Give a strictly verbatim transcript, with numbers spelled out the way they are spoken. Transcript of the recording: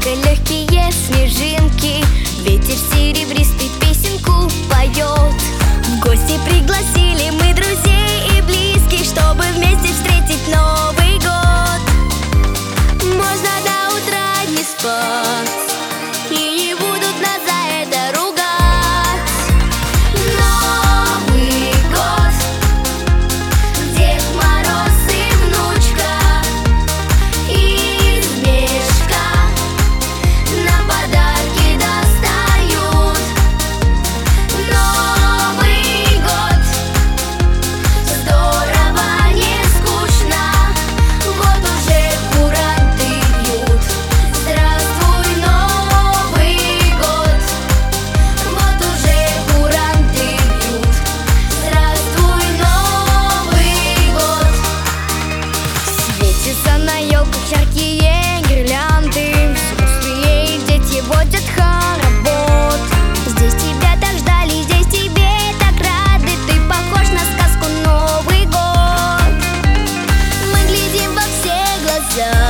только легкие снежинки. Ветер серебристый песенку поет. В гости пригласили мы друзей и близких, чтобы вместе встретить Новый год. Можно до утра не спать, и не будут нас за это ругать. Новый год, Дед Мороз и внучка из мешка нам подарки достают. Новый год, здорово, не скучно, вот уже куранты бьют. Здравствуй, Новый год, вот уже куранты бьют. Здравствуй, Новый год. Светятся на елках яркие гирлянды, взрослые и дети водят хоровод. Здесь тебя так ждали, здесь тебе так рады, ты похож на сказку Новый год. Мы глядим во все глаза,